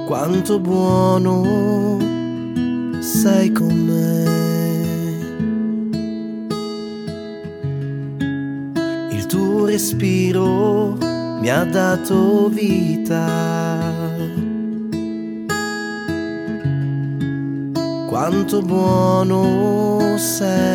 quanto buono sei con me. Il tuo respiro mi ha dato vita. Quanto buono sei